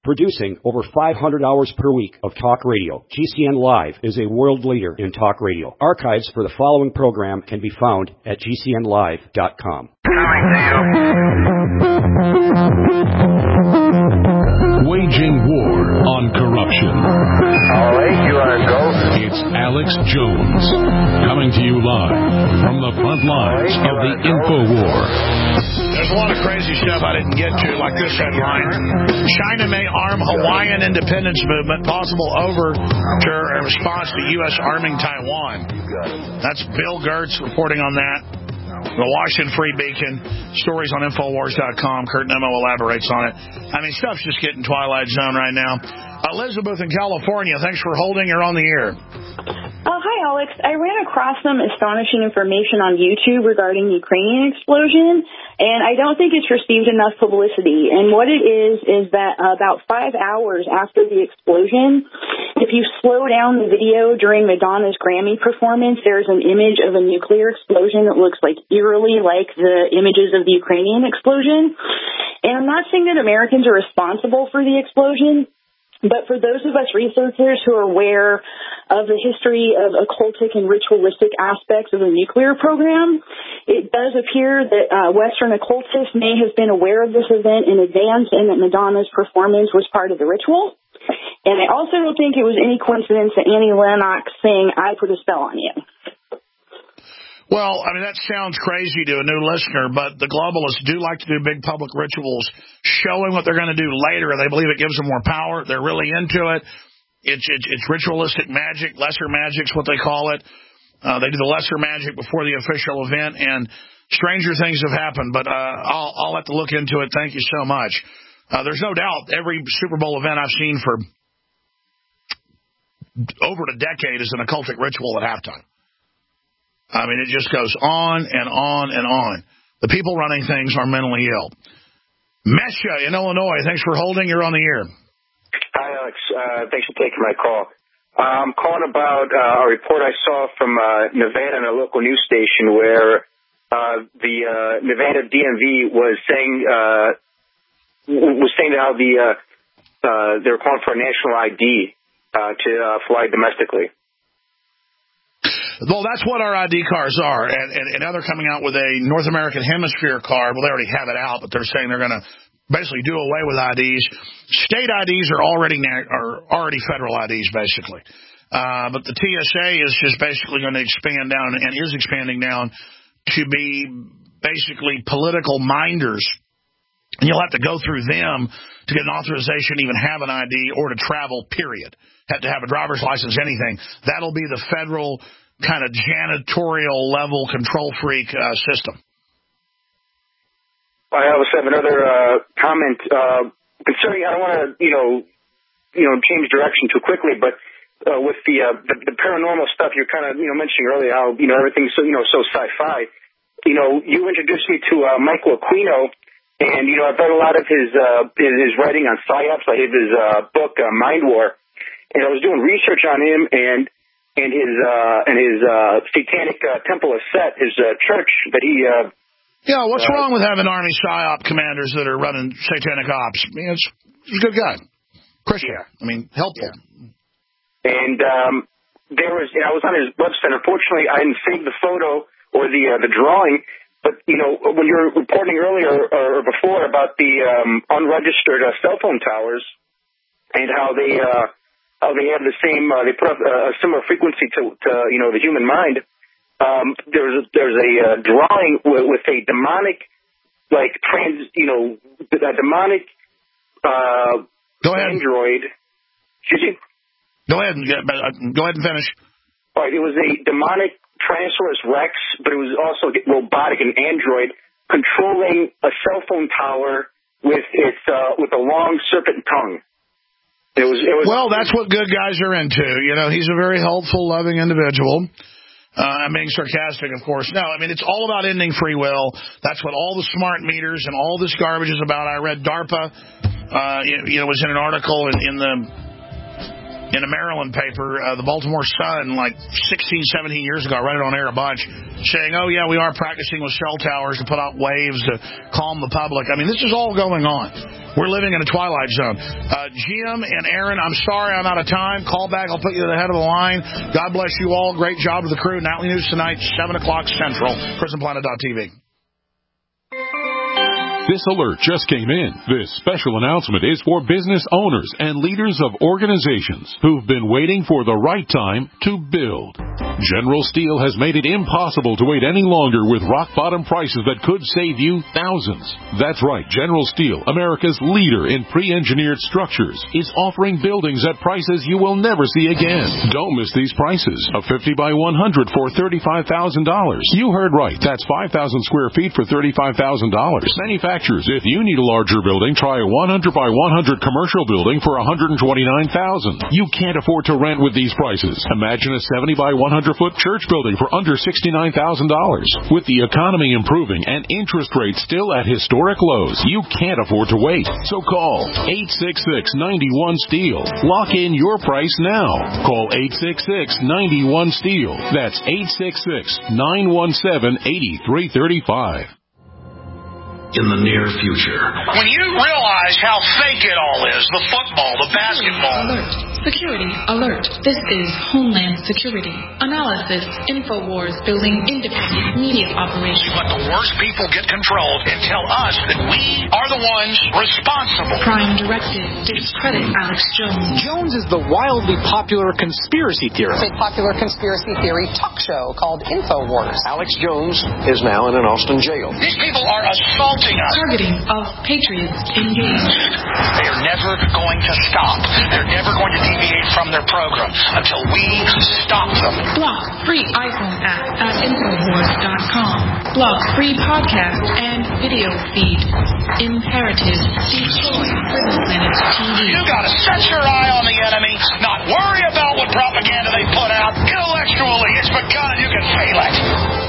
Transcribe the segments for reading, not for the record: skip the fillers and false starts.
Producing over 500 hours per week of talk radio, GCN Live is a world leader in talk radio. Archives for the following program can be found at GCNlive.com. Waging war on corruption. All right, you are go. It's Alex Jones coming to you live from the front lines of the InfoWar. There's a lot of crazy stuff I didn't get to, like this headline. China may arm Hawaiian independence movement, possible overture in response to U.S. arming Taiwan. That's Bill Gertz reporting on that. The Washington Free Beacon, stories on Infowars.com. Kurt Nemo elaborates on it. I mean, stuff's just getting Twilight Zone right now. Elizabeth in California, thanks for holding. You're on the air. Hi, Alex. I ran across some astonishing information on YouTube regarding the Ukrainian explosion, and I don't think it's received enough publicity. And what it is that about 5 hours after the explosion, if you slow down the video during Madonna's Grammy performance, there's an image of a nuclear explosion that looks like eerily like the images of the Ukrainian explosion. And I'm not saying that Americans are responsible for the explosion, but for those of us researchers who are aware of the history of occultic and ritualistic aspects of the nuclear program, it does appear that Western occultists may have been aware of this event in advance and that Madonna's performance was part of the ritual. And I also don't think it was any coincidence that Annie Lennox sang "I Put a Spell on You." Well, I mean, that sounds crazy to a new listener, but the globalists do like to do big public rituals, showing what they're going to do later, and they believe it gives them more power. They're really into it. It's ritualistic magic, lesser magic's what they call it. They do the lesser magic before the official event, and stranger things have happened, but I'll have to look into it. Thank you so much. There's no doubt every Super Bowl event I've seen for over a decade is an occultic ritual at halftime. I mean, it just goes on and on and on. The people running things are mentally ill. Mesha in Illinois, thanks for holding. You're on the air. Hi, Alex. Thanks for taking my call. I'm calling about a report I saw from Nevada on a local news station where the Nevada DMV was saying how they were calling for a national ID to fly domestically. Well, that's what our ID cards are, and now they're coming out with a North American Hemisphere card. Well, they already have it out, but they're saying they're going to basically do away with IDs. State IDs are already federal IDs, basically. But the TSA is just basically going to expand down, and is expanding down, to be basically political minders. And you'll have to go through them to get an authorization to even have an ID or to travel, period. Have to have a driver's license, anything. That'll be the federal kind of janitorial level control freak system. I also have another comment concerning. I don't want to change direction too quickly, but with the paranormal stuff you're kind of mentioning earlier, how everything's so so sci-fi. You introduced me to Michael Aquino, and I've read a lot of his writing on psyops. I have his book Mind War, and I was doing research on him and his satanic temple of Set, his church that he. Yeah, what's wrong with having Army PSYOP commanders that are running satanic ops? I mean, he's a good guy, Christian. Yeah. I mean, helpful. Yeah. And I was on his website. Unfortunately, I didn't save the photo or the drawing. But when you were reporting earlier or before about the unregistered cell phone towers and how they have the same, they put up a similar frequency to the human mind. There's a drawing with a demonic, like a demonic Go ahead. android. Excuse me? Go ahead and finish. All right, it was a demonic Tyrannosaurus Rex, but it was also robotic, an android controlling a cell phone tower with a long serpent tongue. Well, that's what good guys are into. He's a very helpful, loving individual. I'm being sarcastic, of course. No, I mean, it's all about ending free will. That's what all the smart meters and all this garbage is about. I read DARPA, was in an article in the in a Maryland paper, the Baltimore Sun, like 16, 17 years ago, I read it on air a bunch, saying, oh, yeah, we are practicing with cell towers to put out waves to calm the public. I mean, this is all going on. We're living in a twilight zone. Jim and Aaron, I'm sorry I'm out of time. Call back. I'll put you to the head of the line. God bless you all. Great job to the crew. Nightly News tonight, 7 o'clock Central, PrisonPlanet.tv. This alert just came in. This special announcement is for business owners and leaders of organizations who've been waiting for the right time to build. General Steel has made it impossible to wait any longer with rock-bottom prices that could save you thousands. That's right, General Steel, America's leader in pre-engineered structures, is offering buildings at prices you will never see again. Don't miss these prices. A 50 by 100 for $35,000. You heard right. That's 5,000 square feet for $35,000. Manufacturers, if you need a larger building, try a 100 by 100 commercial building for $129,000. You can't afford to rent with these prices. Imagine a 70 by 100 foot church building for under $69,000. With the economy improving and interest rates still at historic lows, you can't afford to wait. So call 866-91-STEEL. Lock in your price now. Call 866-91-STEEL. That's 866-917-8335. In the near future. When you realize how fake it all is, the football, the basketball. Alert. Security alert. This is Homeland Security. Analysis. InfoWars building independent media operations. Let the worst people get controlled and tell us that we are the ones responsible. Prime Directive. Discredit Alex Jones. Jones is the wildly popular conspiracy theorist. A popular conspiracy theory talk show called InfoWars. Alex Jones is now in an Austin jail. These people are assaulting us. Targeting of patriots engaged. They are never going to stop. They're never going to deviate from their program until we stop them. Block free iPhone app at Infowars.com. Block free podcast and video feed. Imperative. Destroy Prison Planet TV. You gotta set your eye on the enemy, not worry about what propaganda they put out. Intellectually, it's begun and you can fail it.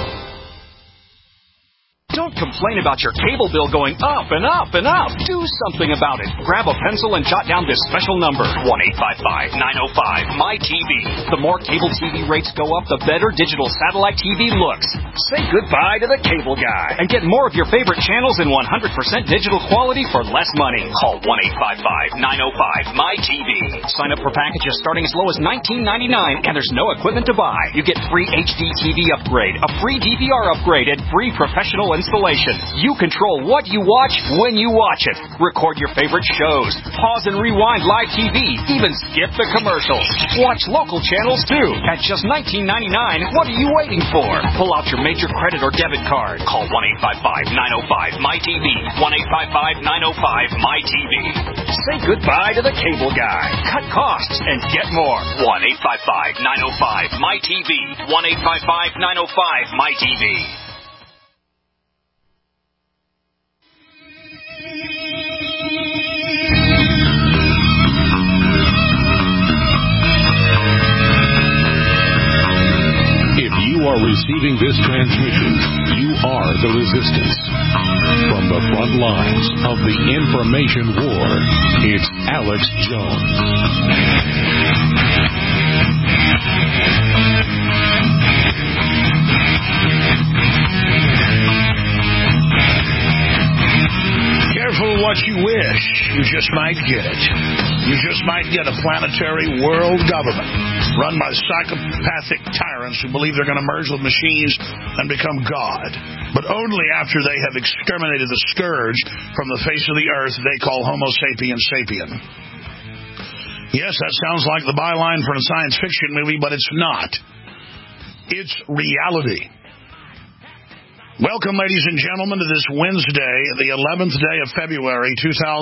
Don't complain about your cable bill going up and up and up. Do something about it. Grab a pencil and jot down this special number, 1-855-905-MY-TV. The more cable TV rates go up, the better digital satellite TV looks. Say goodbye to the cable guy and get more of your favorite channels in 100% digital quality for less money. Call 1-855-905-MY-TV. Sign up for packages starting as low as $19.99, and there's no equipment to buy. You get free HD TV upgrade, a free DVR upgrade, and free professional installation. You control what you watch when you watch it. Record your favorite shows. Pause and rewind live TV. Even skip the commercials. Watch local channels too. At just $19.99, what are you waiting for? Pull out your major credit or debit card. Call 1-855-905-MY-TV. 1-855-905-MY-TV. Say goodbye to the cable guy. Cut costs and get more. 1-855-905-MY-TV. 1-855-905-MY-TV. If you are receiving this transmission, you are the resistance. From the front lines of the information war, it's Alex Jones. Careful what you wish. You just might get it. You just might get a planetary world government run by psychopathic tyrants who believe they're going to merge with machines and become God, but only after they have exterminated the scourge from the face of the earth they call Homo sapiens sapien. Yes, that sounds like the byline for a science fiction movie, but it's not. It's reality. Welcome, ladies and gentlemen, to this Wednesday, the 11th day of February,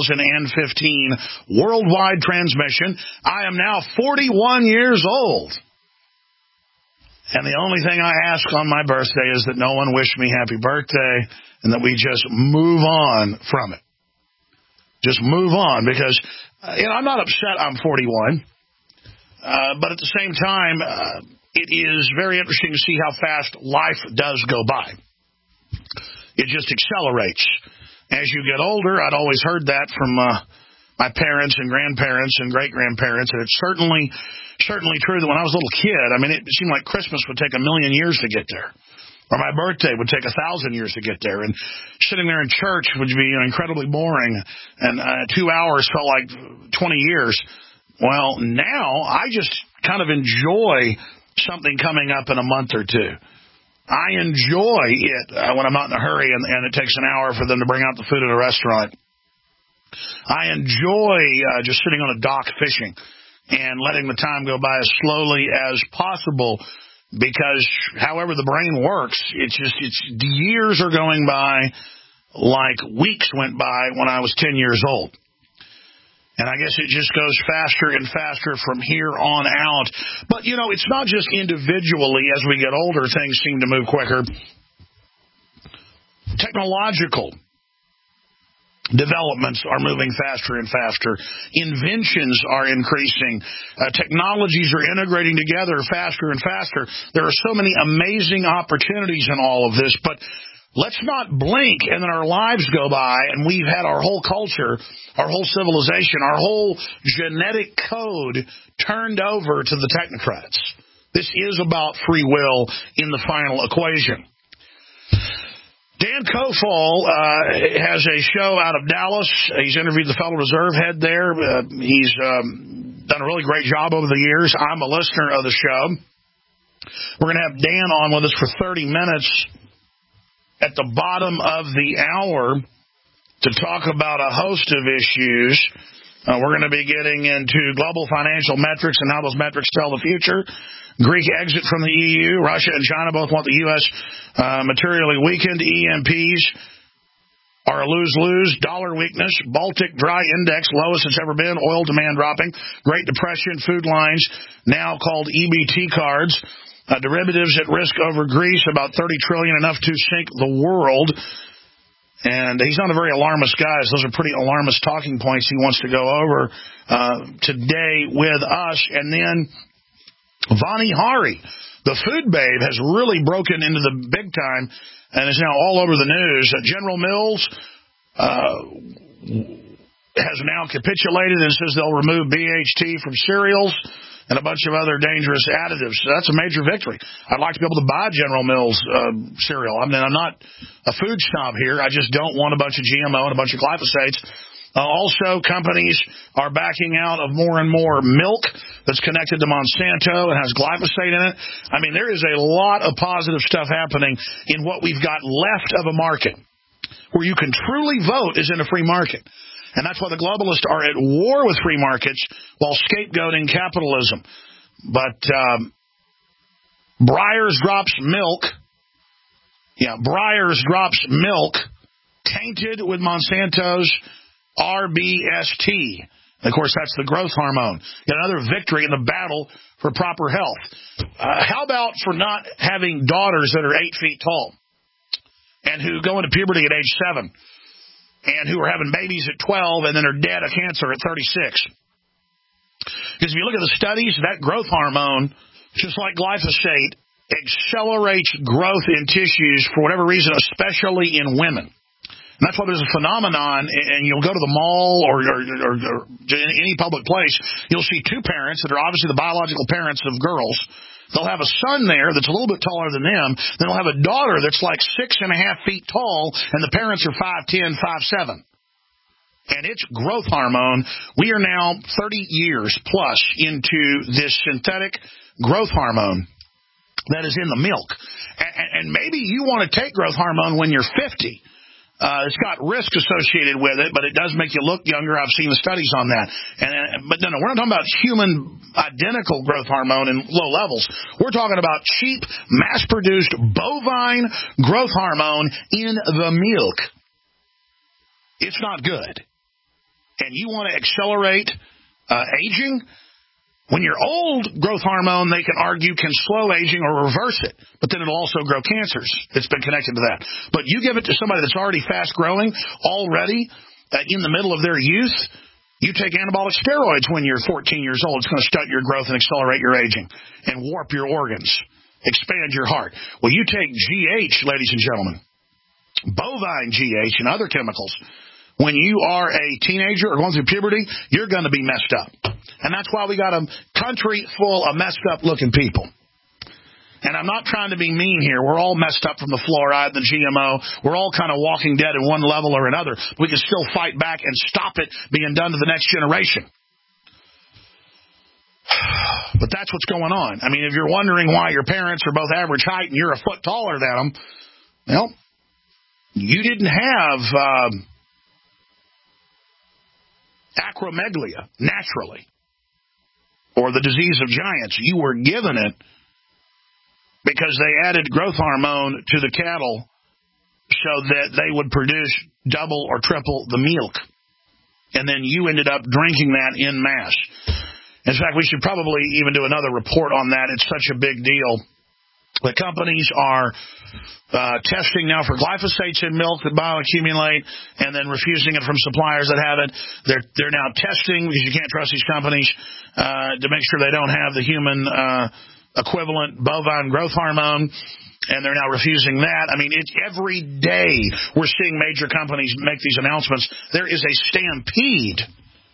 2015, worldwide transmission. I am now 41 years old. And the only thing I ask on my birthday is that no one wish me happy birthday and that we just move on from it. Just move on because, I'm not upset I'm 41. But at the same time, it is very interesting to see how fast life does go by. It just accelerates as you get older. I'd always heard that from my parents and grandparents and great-grandparents, and it's certainly true that when I was a little kid, I mean, it seemed like Christmas would take 1,000,000 years to get there, or my birthday would take 1,000 years to get there, and sitting there in church would be incredibly boring, and 2 hours felt like 20 years. Well, now I just kind of enjoy something coming up in a month or two. I enjoy it when I'm not in a hurry and it takes an hour for them to bring out the food at a restaurant. I enjoy just sitting on a dock fishing and letting the time go by as slowly as possible, because however the brain works, the years are going by like weeks went by when I was 10 years old. And I guess it just goes faster and faster from here on out. But, it's not just individually. As we get older, things seem to move quicker. Technological developments are moving faster and faster. Inventions are increasing. Technologies are integrating together faster and faster. There are so many amazing opportunities in all of this, but let's not blink and then our lives go by and we've had our whole culture, our whole civilization, our whole genetic code turned over to the technocrats. This is about free will in the final equation. Dan Kofal has a show out of Dallas. He's interviewed the Federal Reserve head there. He's done a really great job over the years. I'm a listener of the show. We're going to have Dan on with us for 30 minutes at the bottom of the hour to talk about a host of issues. We're going to be getting into global financial metrics and how those metrics tell the future. Greek exit from the EU. Russia and China both want the U.S. Materially weakened. EMPs are a lose-lose. Dollar weakness. Baltic dry index, lowest it's ever been. Oil demand dropping. Great Depression. Food lines, now called EBT cards. Derivatives at risk over Greece. About $30 trillion, enough to sink the world. And he's not a very alarmist guy. Those are pretty alarmist talking points he wants to go over today with us. And then Vani Hari, the food babe, has really broken into the big time and is now all over the news. General Mills has now capitulated and says they'll remove BHT from cereals and a bunch of other dangerous additives. So that's a major victory. I'd like to be able to buy General Mills cereal. I mean, I'm not a food snob here. I just don't want a bunch of GMO and a bunch of glyphosates. Also, companies are backing out of more and more milk that's connected to Monsanto and has glyphosate in it. I mean, there is a lot of positive stuff happening in what we've got left of a market where you can truly vote is in a free market. And that's why the globalists are at war with free markets while scapegoating capitalism. But Breyers drops milk. Yeah, Breyers drops milk tainted with Monsanto's RBST. And of course, that's the growth hormone. Yet another victory in the battle for proper health. How about for not having daughters that are 8 feet tall and who go into puberty at age 7 and who are having babies at 12 and then are dead of cancer at 36? Because if you look at the studies, that growth hormone, just like glyphosate, accelerates growth in tissues for whatever reason, especially in women. And that's why there's a phenomenon, and you'll go to the mall or any public place, you'll see two parents that are obviously the biological parents of girls. They'll have a son there that's a little bit taller than them. Then they'll have a daughter that's like 6.5 feet tall, and the parents are 5'10", 5'7". And it's growth hormone. We are now 30 years plus into this synthetic growth hormone that is in the milk. And maybe you want to take growth hormone when you're 50. It's got risk associated with it, but it does make you look younger. I've seen the studies on that. But no, we're not talking about human identical growth hormone in low levels. We're talking about cheap, mass-produced bovine growth hormone in the milk. It's not good. And you want to accelerate aging? When you're old, growth hormone, they can argue, can slow aging or reverse it. But then it'll also grow cancers. It's been connected to that. But you give it to somebody that's already fast-growing, already in the middle of their youth, you take anabolic steroids when you're 14 years old. It's going to stunt your growth and accelerate your aging and warp your organs, expand your heart. Well, you take GH, ladies and gentlemen, bovine GH and other chemicals, when you are a teenager or going through puberty, you're going to be messed up. And that's why we got a country full of messed up looking people. And I'm not trying to be mean here. We're all messed up from the fluoride, the GMO. We're all kind of walking dead in one level or another. We can still fight back and stop it being done to the next generation. But that's what's going on. I mean, if you're wondering why your parents are both average height and you're a foot taller than them, well, you didn't have acromegaly naturally or the disease of giants. You were given it because they added growth hormone to the cattle so that they would produce double or triple the milk. And then you ended up drinking that en masse. In fact, we should probably even do another report on that. It's such a big deal. The companies are testing now for glyphosates in milk that bioaccumulate and then refusing it from suppliers that have it. They're now testing, because you can't trust these companies, to make sure they don't have the human equivalent bovine growth hormone, and they're now refusing that. I mean, every day we're seeing major companies make these announcements. There is a stampede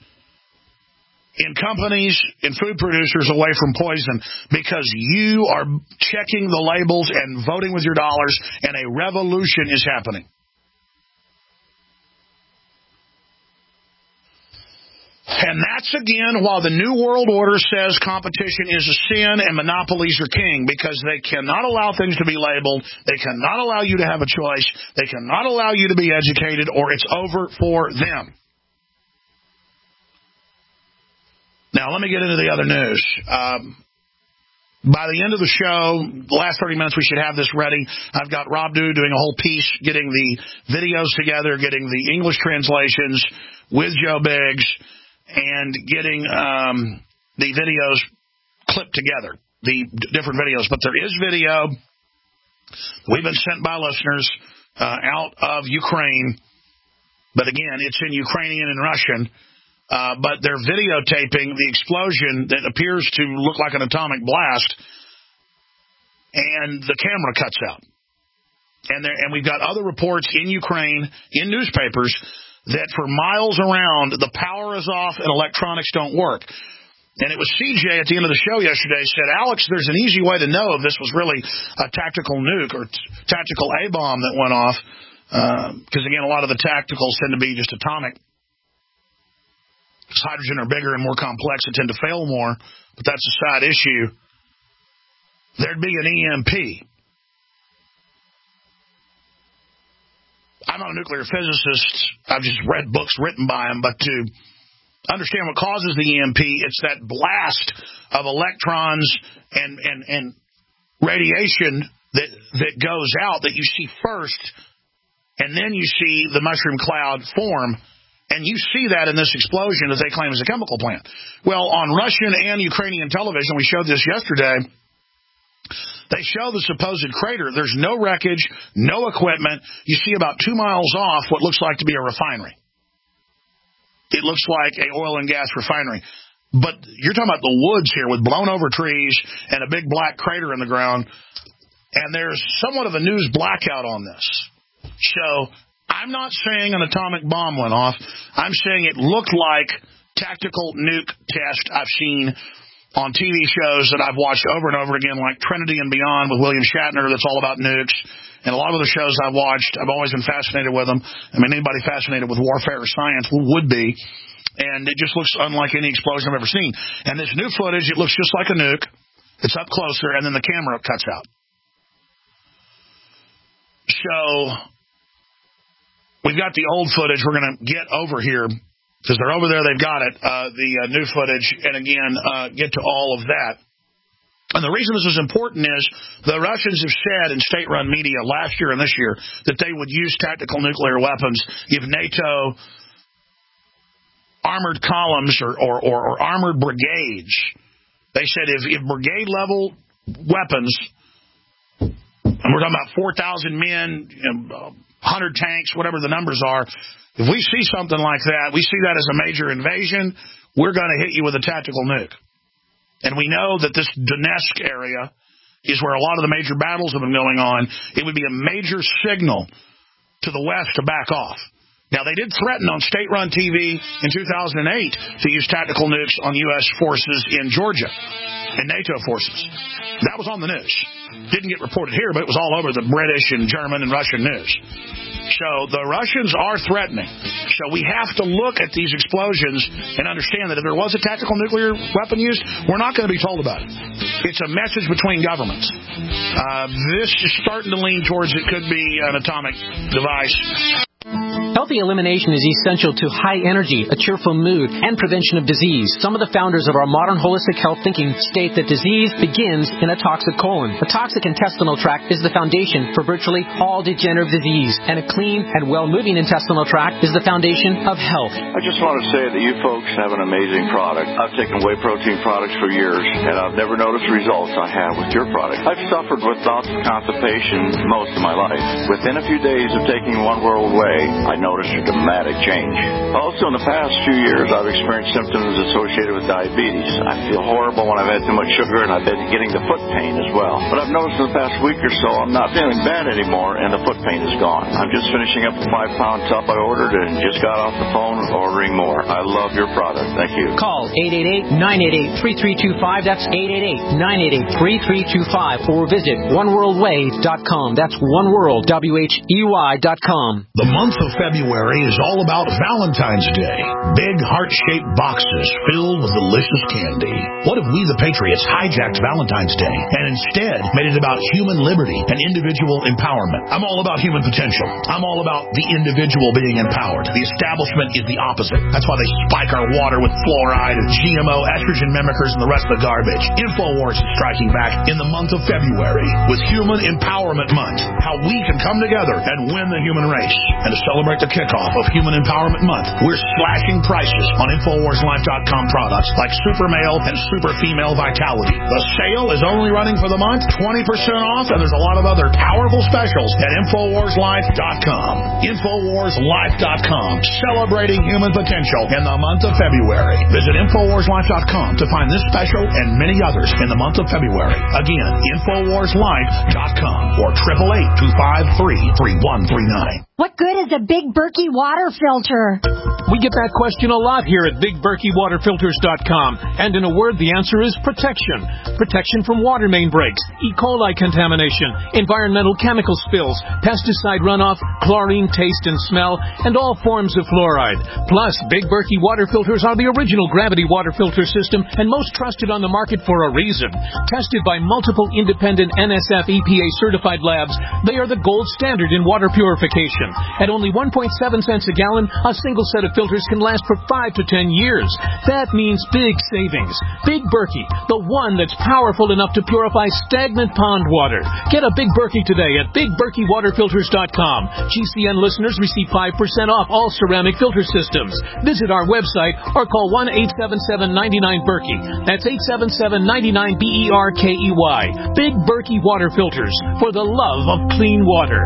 in companies, in food producers away from poison because you are checking the labels and voting with your dollars, and a revolution is happening. And that's, again, while the New World Order says competition is a sin and monopolies are king, because they cannot allow things to be labeled, they cannot allow you to have a choice, they cannot allow you to be educated, or it's over for them. Now, let me get into the other news. By the end of the show, the last 30 minutes, we should have this ready. I've got Rob Dew doing a whole piece, getting the videos together, getting the English translations with Joe Biggs, and getting the videos clipped together, the different videos. But there is video. We've been sent by listeners out of Ukraine. But again, it's in Ukrainian and Russian. But they're videotaping the explosion that appears to look like an atomic blast, and the camera cuts out. And we've got other reports in Ukraine, in newspapers, that for miles around, the power is off and electronics don't work. And it was CJ at the end of the show yesterday said, Alex, there's an easy way to know if this was really a tactical nuke or tactical A-bomb that went off, because, again, a lot of the tacticals tend to be just atomic. Because hydrogen are bigger and more complex and tend to fail more, but that's a side issue. There'd be an EMP. I'm not a nuclear physicist. I've just read books written by them, but to understand what causes the EMP, it's that blast of electrons and radiation that goes out that you see first, and then you see the mushroom cloud form. And you see that in this explosion that they claim is a chemical plant. Well, on Russian and Ukrainian television, we showed this yesterday, they show the supposed crater. There's no wreckage, no equipment. You see about 2 miles off what looks like to be a refinery. It looks like an oil and gas refinery. But you're talking about the woods here with blown over trees and a big black crater in the ground. And there's somewhat of a news blackout on this. So I'm not saying an atomic bomb went off. I'm saying it looked like tactical nuke test I've seen on TV shows that I've watched over and over again, like Trinity and Beyond with William Shatner, that's all about nukes. And a lot of the shows I've watched, I've always been fascinated with them. I mean, anybody fascinated with warfare or science would be. And it just looks unlike any explosion I've ever seen. And this new footage, it looks just like a nuke. It's up closer, and then the camera cuts out. So we've got the old footage we're going to get over here, because they're over there, they've got it, the new footage, and again, get to all of that. And the reason this is important is the Russians have said in state-run media last year and this year that they would use tactical nuclear weapons if NATO armored columns or armored brigades. They said if brigade-level weapons, and we're talking about 4,000 men, 100 tanks, whatever the numbers are, if we see something like that, we see that as a major invasion, we're going to hit you with a tactical nuke. And we know that this Donetsk area is where a lot of the major battles have been going on. It would be a major signal to the West to back off. Now, they did threaten on state-run TV in 2008 to use tactical nukes on U.S. forces in Georgia and NATO forces. That was on the news. Didn't get reported here, but it was all over the British and German and Russian news. So the Russians are threatening. So we have to look at these explosions and understand that if there was a tactical nuclear weapon used, we're not going to be told about it. It's a message between governments. This is starting to lean towards it could be an atomic device. Healthy elimination is essential to high energy, a cheerful mood, and prevention of disease. Some of the founders of our modern holistic health thinking state that disease begins in a toxic colon. A toxic intestinal tract is the foundation for virtually all degenerative disease, and a clean and well-moving intestinal tract is the foundation of health. I just want to say that you folks have an amazing product. I've taken whey protein products for years, and I've never noticed the results I have with your product. I've suffered with bouts of constipation most of my life. Within a few days of taking One World Whey, I noticed a dramatic change. Also, in the past few years, I've experienced symptoms associated with diabetes. I feel horrible when I've had too much sugar, and I've been getting the foot pain as well. But I've noticed in the past week or so, I'm not feeling bad anymore, and the foot pain is gone. I'm just finishing up the 5-pound tub I ordered and just got off the phone ordering more. I love your product. Thank you. Call 888-988-3325. That's 888-988-3325. Or visit oneworldwhey.com. That's oneworldwhey.com. The month of February is all about Valentine's Day. Big heart-shaped boxes filled with delicious candy. What if we, the Patriots, hijacked Valentine's Day and instead made it about human liberty and individual empowerment? I'm all about human potential. I'm all about the individual being empowered. The establishment is the opposite. That's why they spike our water with fluoride and GMO, estrogen mimickers, and the rest of the garbage. InfoWars is striking back in the month of February with Human Empowerment Month. How we can come together and win the human race. And to celebrate the kickoff of Human Empowerment Month, we're slashing prices on InfoWarsLife.com products like Super Male and Super Female Vitality. The sale is only running for the month, 20% off, and there's a lot of other powerful specials at InfoWarsLife.com. InfoWarsLife.com, celebrating human potential in the month of February. Visit InfoWarsLife.com to find this special and many others in the month of February. Again, InfoWarsLife.com or 888-253-3139. What good is a Big Berkey water filter? We get that question a lot here at BigBerkeyWaterFilters.com. And in a word, the answer is protection. Protection from water main breaks, E. coli contamination, environmental chemical spills, pesticide runoff, chlorine taste and smell, and all forms of fluoride. Plus, Big Berkey water filters are the original gravity water filter system and most trusted on the market for a reason. Tested by multiple independent NSF EPA certified labs, they are the gold standard in water purification. At only 1.7 cents a gallon, a single set of filters can last for 5 to 10 years. That means big savings. Big Berkey, the one that's powerful enough to purify stagnant pond water. Get a Big Berkey today at BigBerkeyWaterFilters.com. GCN listeners receive 5% off all ceramic filter systems. Visit our website or call 1-877-99-BERKEY. That's 877-99-BERKEY. Big Berkey Water Filters, for the love of clean water.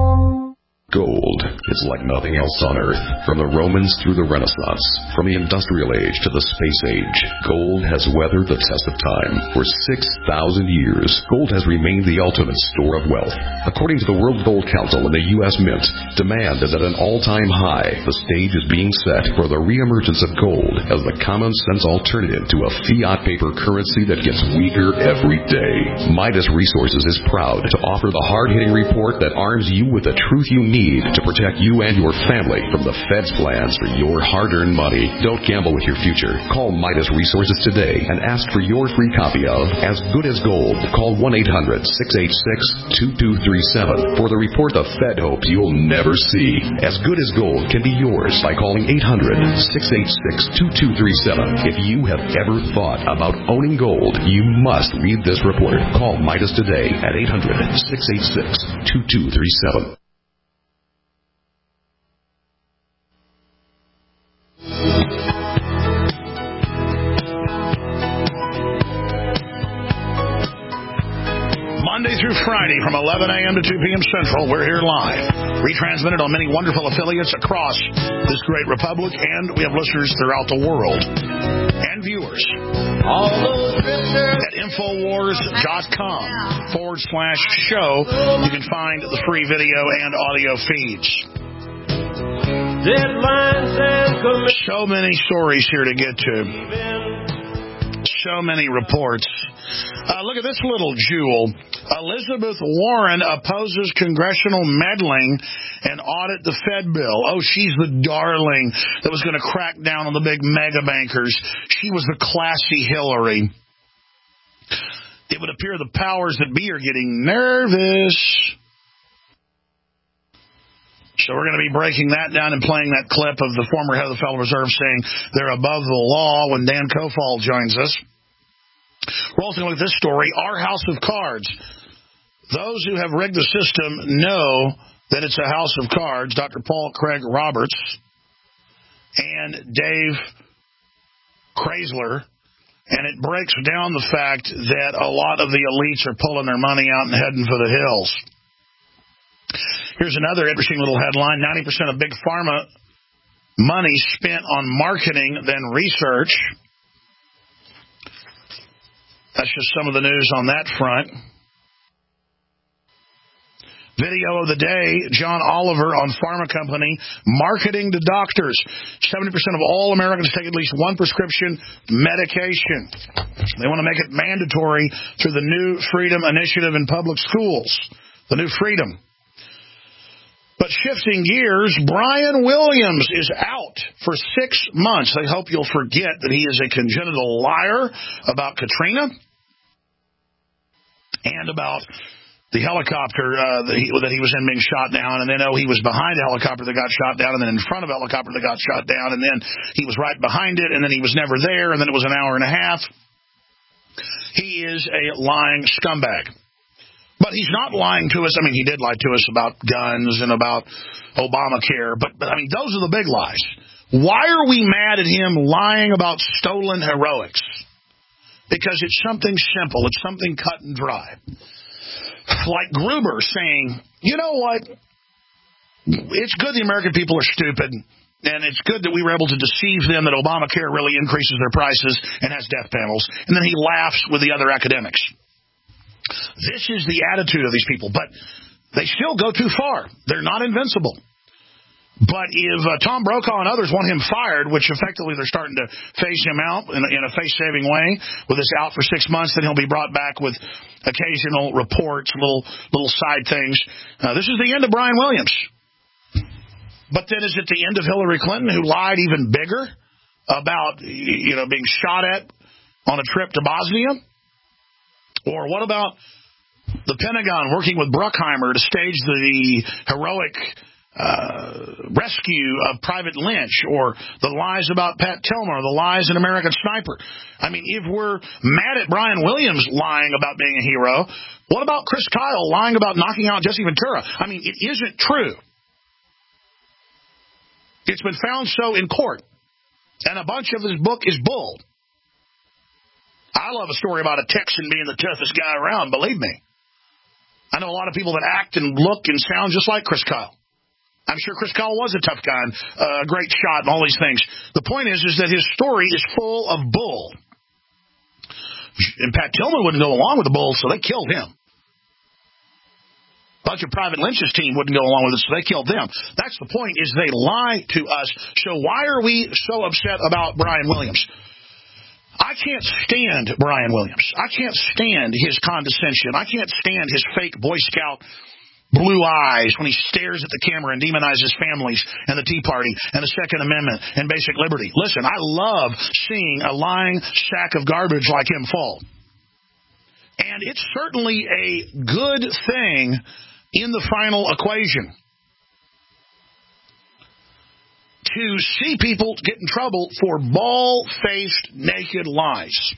Gold is like nothing else on Earth. From the Romans through the Renaissance, from the Industrial Age to the Space Age, gold has weathered the test of time. For 6,000 years, gold has remained the ultimate store of wealth. According to the World Gold Council and the U.S. Mint, demand is at an all-time high. The stage is being set for the reemergence of gold as the common-sense alternative to a fiat paper currency that gets weaker every day. Midas Resources is proud to offer the hard-hitting report that arms you with the truth you need to protect you and your family from the Fed's plans for your hard-earned money. Don't gamble with your future. Call Midas Resources today and ask for your free copy of As Good as Gold. Call 1-800-686-2237 for the report the Fed hopes you'll never see. As Good as Gold can be yours by calling 800-686-2237. If you have ever thought about owning gold, you must read this report. Call Midas today at 800-686-2237. Monday through Friday from 11 a.m. to 2 p.m. Central, we're here live. Retransmitted on many wonderful affiliates across this great republic, and we have listeners throughout the world and viewers at Infowars.com/show. You can find the free video and audio feeds. deadlines and commitments. So many stories here to get to. So many reports. Look at this little jewel. Elizabeth Warren opposes congressional meddling and audit the Fed bill. Oh, she's the darling that was going to crack down on the big mega bankers. She was the classy Hillary. It would appear the powers that be are getting nervous. So we're going to be breaking that down and playing that clip of the former head of the Federal Reserve saying they're above the law when Dan Kofal joins us. We're also going to look at this story, Our House of Cards. Those who have rigged the system know that it's a house of cards. Dr. Paul Craig Roberts and Dave Chrysler. And it breaks down the fact that a lot of the elites are pulling their money out and heading for the hills. Here's another interesting little headline. 90% of big pharma money spent on marketing than research. That's just some of the news on that front. Video of the day, John Oliver on pharma company marketing to doctors. 70% of all Americans take at least one prescription medication. They want to make it mandatory through the New Freedom Initiative in public schools. The New Freedom. But shifting gears, Brian Williams is out for 6 months. I hope you'll forget that he is a congenital liar about Katrina and about the helicopter that he was in being shot down, and then he was behind a helicopter that got shot down, and then in front of a helicopter that got shot down, and then he was right behind it, and then he was never there, and then it was an hour and a half. He is a lying scumbag. But he's not lying to us. I mean, he did lie to us about guns and about Obamacare, but I mean, those are the big lies. Why are we mad at him lying about stolen heroics? Because it's something simple. It's something cut and dry. Like Gruber saying, you know what? It's good the American people are stupid, and it's good that we were able to deceive them that Obamacare really increases their prices and has death panels. And then he laughs with the other academics. This is the attitude of these people, but they still go too far. They're not invincible. But if Tom Brokaw and others want him fired, which effectively they're starting to phase him out in a face-saving way, with this out for 6 months, then he'll be brought back with occasional reports, little side things. This is the end of Brian Williams. But then is it the end of Hillary Clinton, who lied even bigger about being shot at on a trip to Bosnia? Or what about the Pentagon working with Bruckheimer to stage the heroic rescue of Private Lynch, or the lies about Pat Tillman, or the lies in American Sniper? I mean, if we're mad at Brian Williams lying about being a hero, what about Chris Kyle lying about knocking out Jesse Ventura? I mean, it isn't true. It's been found so in court. And a bunch of his book is bull. I love a story about a Texan being the toughest guy around, believe me. I know a lot of people that act and look and sound just like Chris Kyle. I'm sure Chris Kyle was a tough guy and a great shot and all these things. The point is that his story is full of bull. And Pat Tillman wouldn't go along with the bull, so they killed him. A bunch of Private Lynch's team wouldn't go along with it, so they killed them. That's the point, is they lie to us. So why are we so upset about Brian Williams? I can't stand Brian Williams. I can't stand his condescension. I can't stand his fake Boy Scout blue eyes when he stares at the camera and demonizes families and the Tea Party and the Second Amendment and basic liberty. Listen, I love seeing a lying sack of garbage like him fall. And it's certainly a good thing in the final equation to see people get in trouble for bald-faced, naked lies.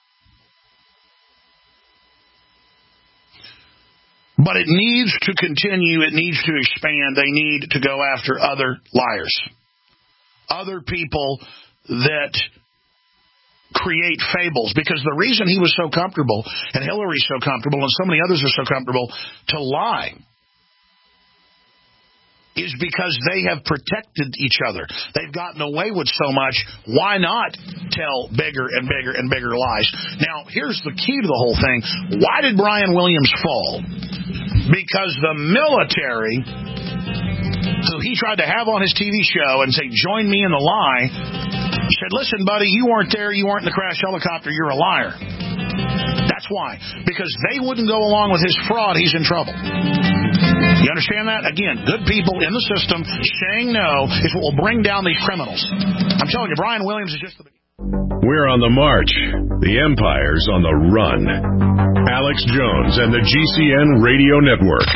But it needs to continue. It needs to expand. They need to go after other liars. Other people that create fables. Because the reason he was so comfortable, and Hillary's so comfortable, and so many others are so comfortable to lie, is because they have protected each other. They've gotten away with so much. Why not tell bigger and bigger and bigger lies? Now, here's the key to the whole thing. Why did Brian Williams fall? Because the military who he tried to have on his TV show and say, join me in the lie, said, listen, buddy, you weren't there. You weren't in the crash helicopter. You're a liar. That's why. Because they wouldn't go along with his fraud. He's in trouble. You understand that? Again, good people in the system saying no is what will bring down these criminals. I'm telling you, Brian Williams is just the beginning. We're on the march. The Empire's on the run. Alex Jones and the GCN Radio Network.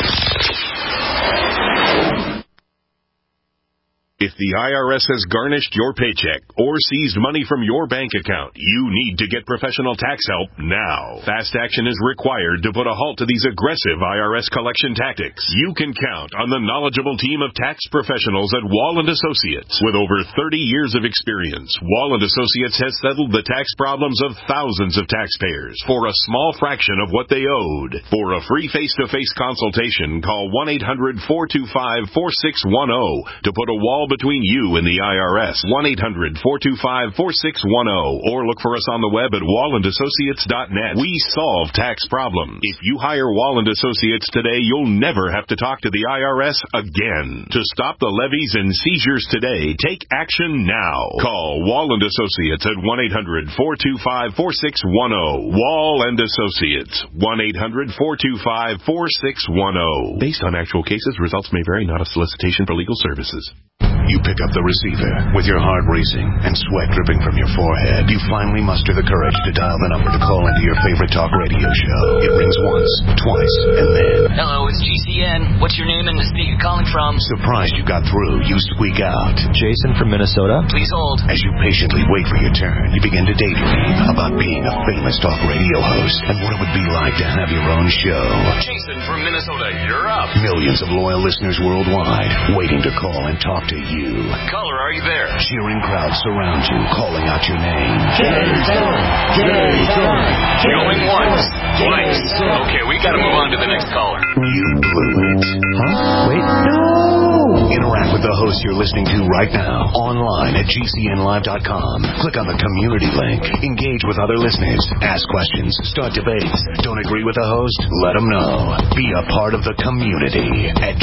If the IRS has garnished your paycheck or seized money from your bank account, you need to get professional tax help now. Fast action is required to put a halt to these aggressive IRS collection tactics. You can count on the knowledgeable team of tax professionals at Wall & Associates. With over 30 years of experience, Wall & Associates has settled the tax problems of thousands of taxpayers for a small fraction of what they owed. For a free face-to-face consultation, call 1-800-425-4610 to put a wall between you and the IRS. 1-800-425-4610 or look for us on the web at wallandassociates.net. We solve tax problems. If you hire Wall & Associates today, you'll never have to talk to the IRS again. To stop the levies and seizures today, take action now. Call Wall & Associates at 1-800-425-4610. Wall & Associates. 1-800-425-4610. Based on actual cases, results may vary, not a solicitation for legal services. You pick up the receiver with your heart racing and sweat dripping from your forehead. You finally muster the courage to dial the number to call into your favorite talk radio show. It rings once, twice, and then... Hello, it's GCN. What's your name and the state you're calling from? Surprised you got through, you squeak out. Jason from Minnesota. Please hold. As you patiently wait for your turn, you begin to daydream about being a famous talk radio host and what it would be like to have your own show. Jason from Minnesota, you're up. Millions of loyal listeners worldwide waiting to call and talk to you. Caller, are you there? Cheering crowds surround you, calling out your name. Jason! Jason! Going once, twice. Okay, we gotta move on to the next caller. You blew it. Huh? Wait, no! Interact with the host you're listening to right now, online at GCNlive.com. Click on the community link. Engage with other listeners. Ask questions. Start debates. Don't agree with the host? Let them know. Be a part of the community at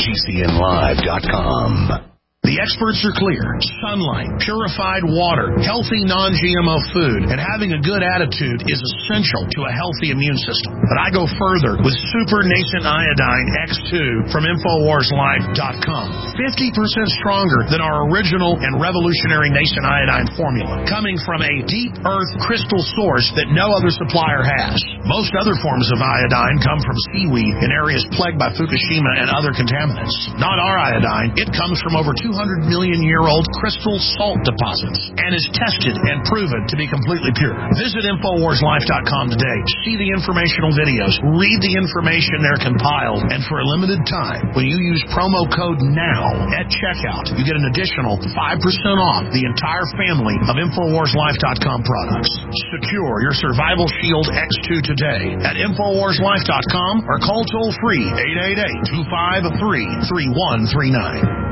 GCNlive.com. The experts are clear. Sunlight, purified water, healthy non-GMO food, and having a good attitude is essential to a healthy immune system. But I go further with Super Nascent Iodine X2 from InfoWarsLife.com. 50% stronger than our original and revolutionary Nascent Iodine formula, coming from a deep earth crystal source that no other supplier has. Most other forms of iodine come from seaweed in areas plagued by Fukushima and other contaminants. Not our iodine. It comes from over 200 million year old crystal salt deposits and is tested and proven to be completely pure. Visit InfoWarsLife.com today. See the informational videos. Read the information they're compiled. And for a limited time, when you use promo code NOW at checkout, you get an additional 5% off the entire family of InfoWarsLife.com products. Secure your Survival Shield X2 today at InfoWarsLife.com or call toll free 888-253-3139.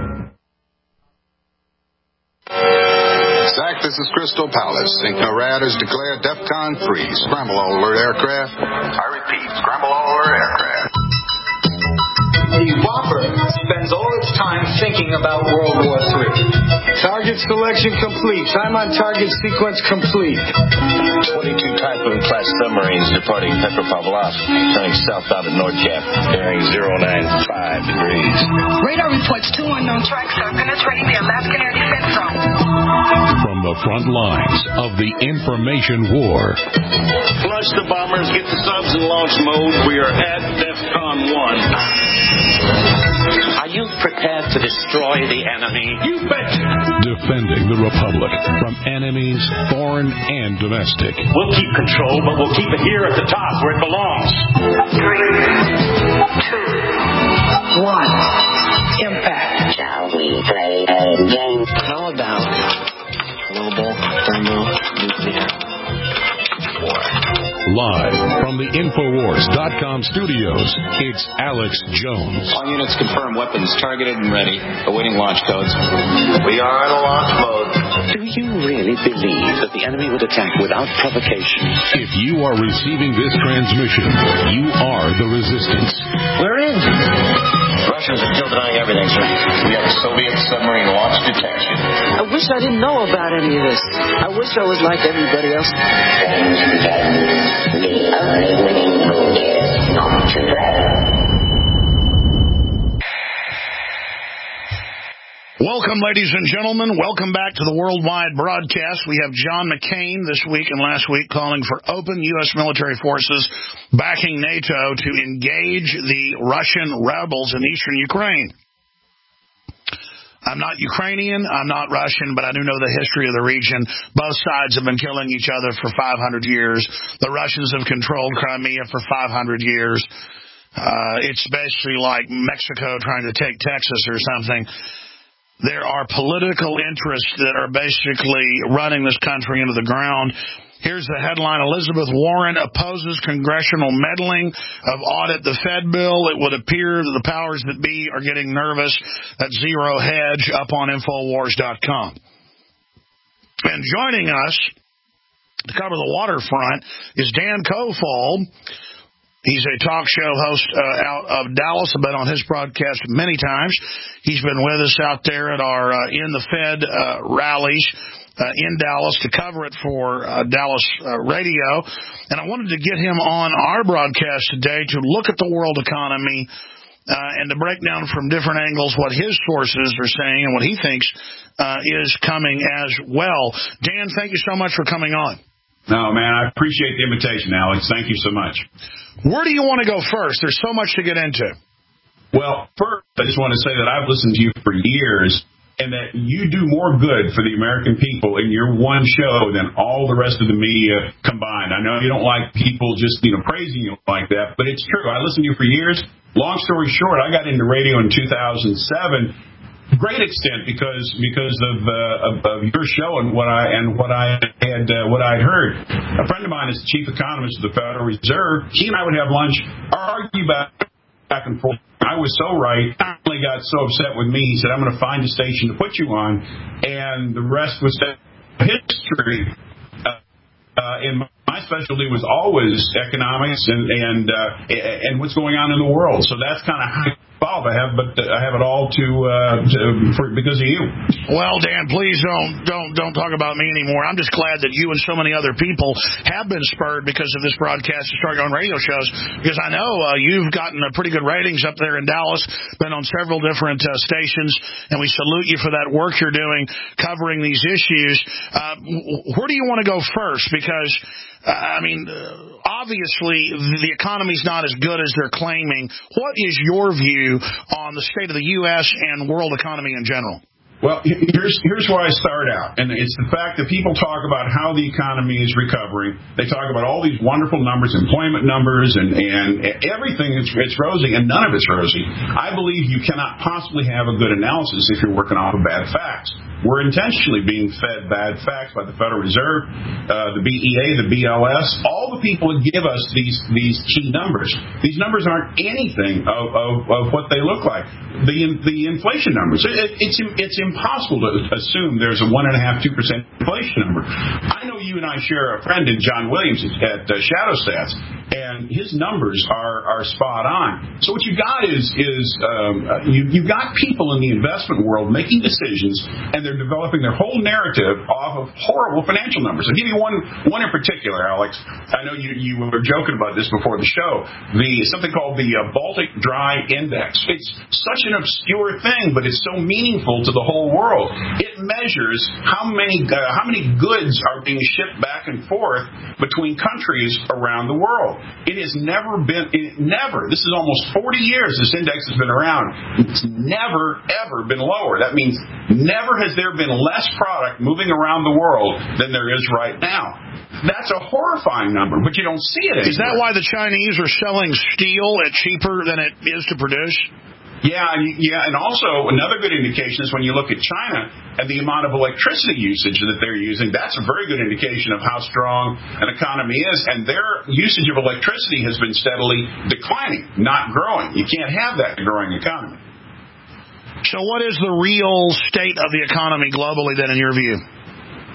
Zach, this is Crystal Palace. St. NORAD has declared DEFCON 3. Scramble all alert aircraft. I repeat, scramble all alert aircraft. The Whopper spends all its time thinking about World War III. Target selection complete. Time on target sequence complete. 22 Typhoon class submarines departing Petropavlovsk, turning southbound at Nordkap, bearing 095 degrees. Radar reports 2 unknown strikes are penetrating the Alaskan air defense zone. From the front lines of the information war. Flush the bombers, get the subs in launch mode. We are at DEFCON 1. Are you prepared to destroy the enemy? You betcha! Defending the Republic from enemies, foreign and domestic. We'll keep control, but we'll keep it here at the top where it belongs. 3, 2, 1. Impact. Shall we play a game? How about global thermonuclear war? Live from the Infowars.com studios, it's Alex Jones. All units confirm weapons targeted and ready, awaiting launch codes. We are in a launch mode. Do you really believe that the enemy would attack without provocation? If you are receiving this transmission, you are the resistance. We're in. Russians are still denying everything, sir. We have Soviet submarine launch detection. I wish I didn't know about any of this. I wish I was like everybody else. The only winning move is not to play. Welcome, ladies and gentlemen. Welcome back to the worldwide broadcast. We have John McCain this week and last week calling for open U.S. military forces backing NATO to engage the Russian rebels in eastern Ukraine. I'm not Ukrainian, I'm not Russian, but I do know the history of the region. Both sides have been killing each other for 500 years. The Russians have controlled Crimea for 500 years. It's basically like Mexico trying to take Texas or something. There are political interests that are basically running this country into the ground. Here's the headline. Elizabeth Warren opposes congressional meddling of audit the Fed bill. It would appear that the powers that be are getting nervous at Zero Hedge up on Infowars.com. And joining us to cover the waterfront is Dan Kofall. He's a talk show host out of Dallas. I've been on his broadcast many times. He's been with us out there at our In the Fed rallies in Dallas to cover it for Dallas radio. And I wanted to get him on our broadcast today to look at the world economy and to break down from different angles what his sources are saying and what he thinks is coming as well. Dan, thank you so much for coming on. No, man, I appreciate the invitation, Alex. Thank you so much. Where do you want to go first? There's so much to get into. Well, first, I just want to say that I've listened to you for years and that you do more good for the American people in your one show than all the rest of the media combined. I know you don't like people just, praising you like that, but it's true. I listened to you for years. Long story short, I got into radio in 2007. Great extent because of your show and what I had heard. A friend of mine is the chief economist of the Federal Reserve. He and I would have lunch, argue back and forth. I was so right. He finally got so upset with me. He said, "I'm going to find a station to put you on," and the rest was history. And my specialty was always economics and what's going on in the world. So that's kind of how I have it all because of you. Well, Dan, please don't talk about me anymore. I'm just glad that you and so many other people have been spurred because of this broadcast to start your own radio shows. Because I know you've gotten pretty good ratings up there in Dallas, been on several different stations, and we salute you for that work you're doing covering these issues. Where do you want to go first? Because obviously the economy's not as good as they're claiming. What is your view on the state of the U.S. and world economy in general? Well, here's where I start out, and it's the fact that people talk about how the economy is recovering. They talk about all these wonderful numbers, employment numbers, and everything. It's rosy, and none of it's rosy. I believe you cannot possibly have a good analysis if you're working off of bad facts. We're intentionally being fed bad facts by the Federal Reserve, the BEA, the BLS, all the people that give us these key numbers. These numbers aren't anything of what they look like. The inflation numbers, it's impossible to assume there's a 1.5-2% inflation number. I know you and I share a friend in John Williams at Shadow Stats, and his numbers are spot on. So what you got is you've got people in the investment world making decisions, and they're developing their whole narrative off of horrible financial numbers. I'll give you one in particular, Alex. I know you were joking about this before the show. Something called the Baltic Dry Index. It's such an obscure thing, but it's so meaningful to the whole world. It measures how many goods are being shipped back and forth between countries around the world. It has never been, this is almost 40 years this index has been around. It's never, ever been lower. That means never has there been less product moving around the world than there is right now. That's a horrifying number, but you don't see it anymore. Is that why the Chinese are selling steel at cheaper than it is to produce? Yeah, and also another good indication is when you look at China and the amount of electricity usage that they're using. That's a very good indication of how strong an economy is, and their usage of electricity has been steadily declining, not growing. You can't have that in a growing economy. So what is the real state of the economy globally then, in your view? All right.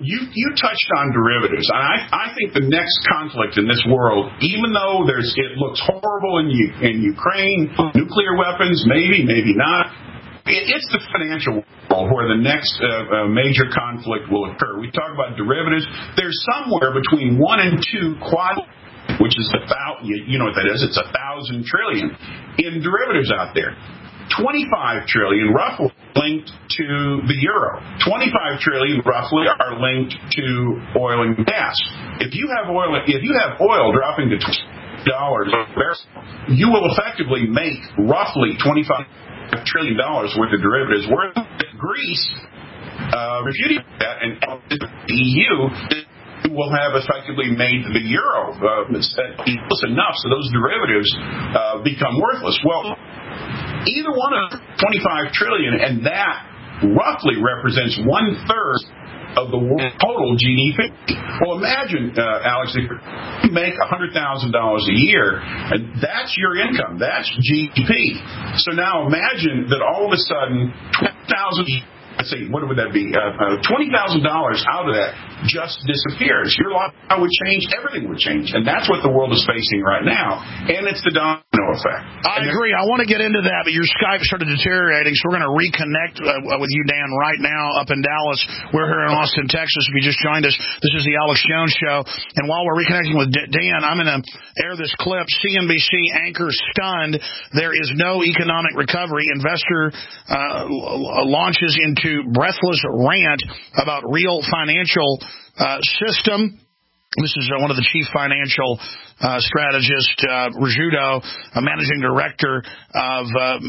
You touched on derivatives. I think the next conflict in this world, even though it looks horrible in Ukraine, nuclear weapons, maybe not, it's the financial world where the next major conflict will occur. We talk about derivatives. There's somewhere between 1 and 2 which is you know what that is? It's 1,000 trillion in derivatives out there. 25 trillion roughly linked to the euro. 25 trillion roughly are linked to oil and gas. If you have oil dropping to $20 a barrel, you will effectively make roughly $25 trillion worth of derivatives. Whereas Greece refuting that, and the EU will have effectively made the euro close enough so those derivatives become worthless. Well, either one of 25 trillion, and that roughly represents 1/3 of the world's total GDP. Well, imagine, Alex, if you make $100,000 a year, and that's your income, that's GDP. So now imagine that all of a sudden, 20,000. Let's see, what would that be? $20,000 out of that just disappears. Your life would change. Everything would change. And that's what the world is facing right now. And it's the domino effect. I agree. I want to get into that, but your Skype started deteriorating, so we're going to reconnect with you, Dan, right now up in Dallas. We're here in Austin, Texas. If you just joined us, this is the Alex Jones Show. And while we're reconnecting with Dan, I'm going to air this clip. CNBC anchor stunned. There is no economic recovery. Investor launches into breathless rant about real financial system. This is one of the chief financial strategists, Rizzuto, a managing director of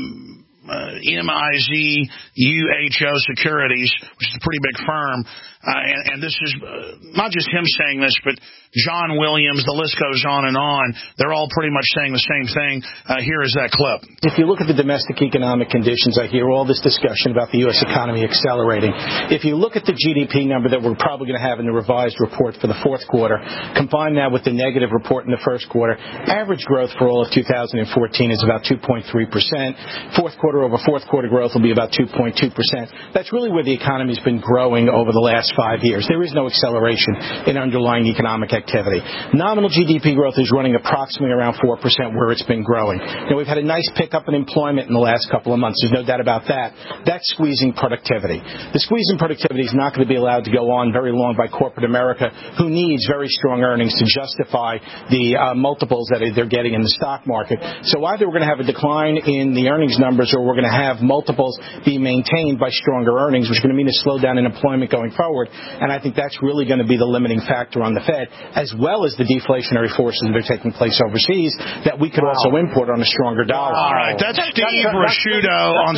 MIZ UHO Securities, which is a pretty big firm. And this is not just him saying this, but John Williams, the list goes on and on. They're all pretty much saying the same thing. Here is that clip. If you look at the domestic economic conditions, I hear all this discussion about the U.S. economy accelerating. If you look at the GDP number that we're probably going to have in the revised report for the fourth quarter, combine that with the negative report in the first quarter, average growth for all of 2014 is about 2.3%. Fourth quarter over fourth quarter growth will be about 2.2%. That's really where the economy's been growing over the last 5 years. There is no acceleration in underlying economic activity. Nominal GDP growth is running approximately around 4% where it's been growing. Now, we've had a nice pickup in employment in the last couple of months. There's no doubt about that. That's squeezing productivity. The squeeze in productivity is not going to be allowed to go on very long by corporate America, who needs very strong earnings to justify the multiples that they're getting in the stock market. So either we're going to have a decline in the earnings numbers, or we're going to have multiples be maintained by stronger earnings, which is going to mean a slowdown in employment going forward. And I think that's really going to be the limiting factor on the Fed, as well as the deflationary forces that are taking place overseas that we could also import on a stronger dollar. All right, that's Steve Rizzuto on